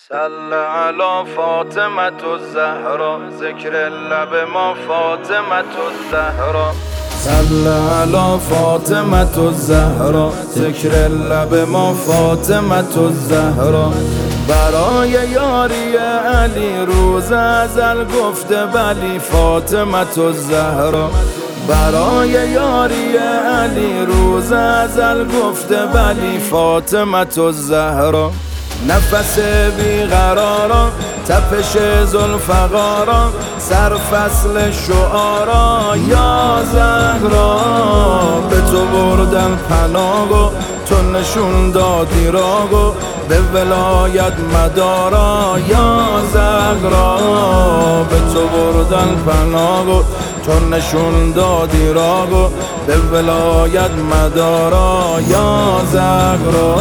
صل علی فاطمة الزهرا ذکر لب ما فاطمة الزهرا. صل علی فاطمة الزهرا ذکر لب ما فاطمة الزهرا. برای یاری علی روز ازل گفته بلی فاطمة الزهرا. برای یاری علی روز ازل گفته بلی فاطمة الزهرا. نفس بیقرارا تپش ذوالفقارا سر فصل شعارا یا زهرا. به تو بردن پناهو تو نشون دادی راهو به ولایت مدارا یا زهرا. به تو بردن پناهو تو نشون دادی راهو به ولایت مدارا یا زهرا.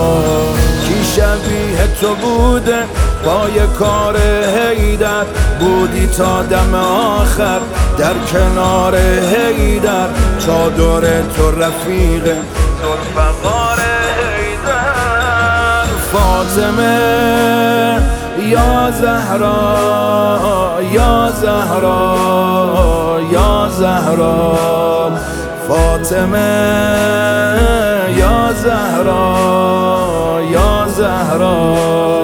کی شبیه تو بوده پای کار حیدر بودی تا دم آخر در کنار حیدر چادر تو رفیق ذوالفقار حیدر. فاطمه یا زهرا یا زهرا یا زهرا. فاطمه یا زهرا یا زهرا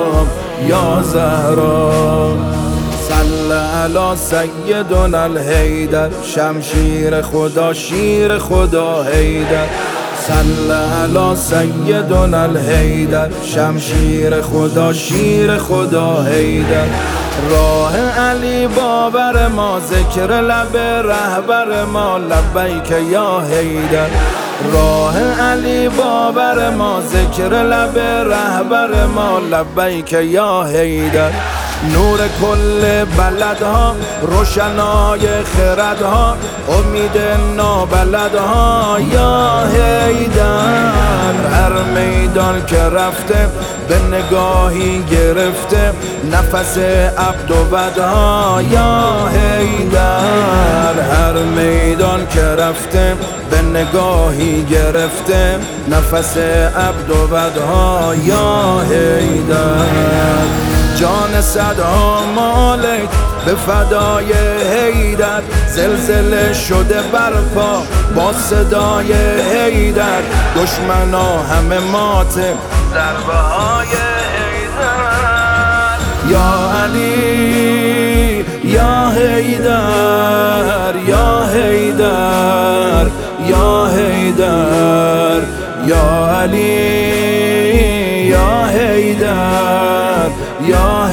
یا زهرا. صل علی سیدنا الحیدر شمشیر خدا شیر خدا حیدر. صل علی سیدنا الحیدر شمشیر خدا شیر خدا حیدر. راه علی بابر ما ذکر لب رهبر ما لبیک یا حیدر. راه علی بابر ما ذکر لب رهبر ما لبیک یا حیدر. نور کل بلدها روشنای خردها امید نابلدها یا حیدر. هر میدان که رفته به نگاهی گرفته نفس عبد و بدها یا حیدر. هر میدان که رفته به نگاهی گرفته نفس عبد و بدها یا حیدر. جان صدها مالک به فدای حیدر زلزله شده برپا با صدای حیدر. دشمنا همه مات ضربه های حیدر. یا علی یا حیدر یا حیدر یا حیدر. یا علی یا حیدر یا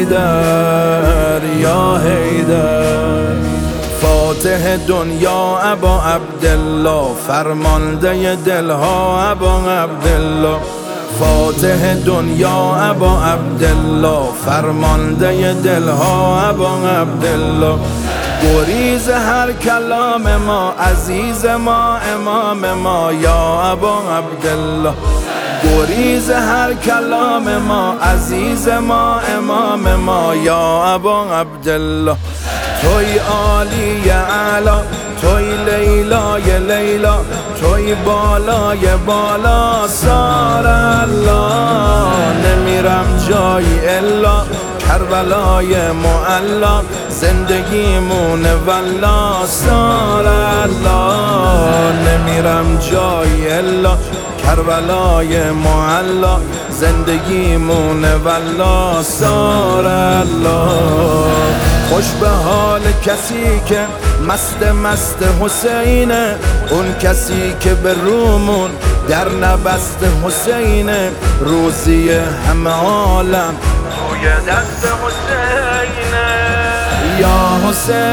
حیدر یا حیدر. فاتح دنیا ابا عبدالله فرمانده دلها ابا عبدالله. فاتح دنیا ابا عبدالله فرمانده دلها ابا عبدالله. گریز هر کلام ما عزیز ما امام ما یا ابا عبدالله. گریز هر کلام ما عزیز ما امام ما یا ابا عبدالله. توی عالی اعلا توی لیلای لیلا توی بالای بالا سار الله. نمیرم جایی الا کربلای معلا زندگیمون والله سار الله. نمیرم جایی الا کربلای معلا زندگیمون والله سار الله. خوش به حال کسی که مست حسینه اون کسی که به رومون در نبست حسینه. روزی همه عالم توی دست حسینه. یا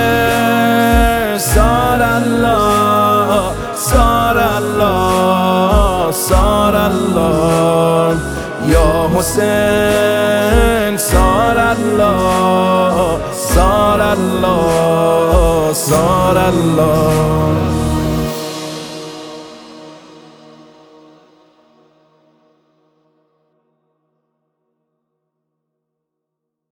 حسین سار الله سار الله سار الله. یا حسین سار الله سار الله سار الله.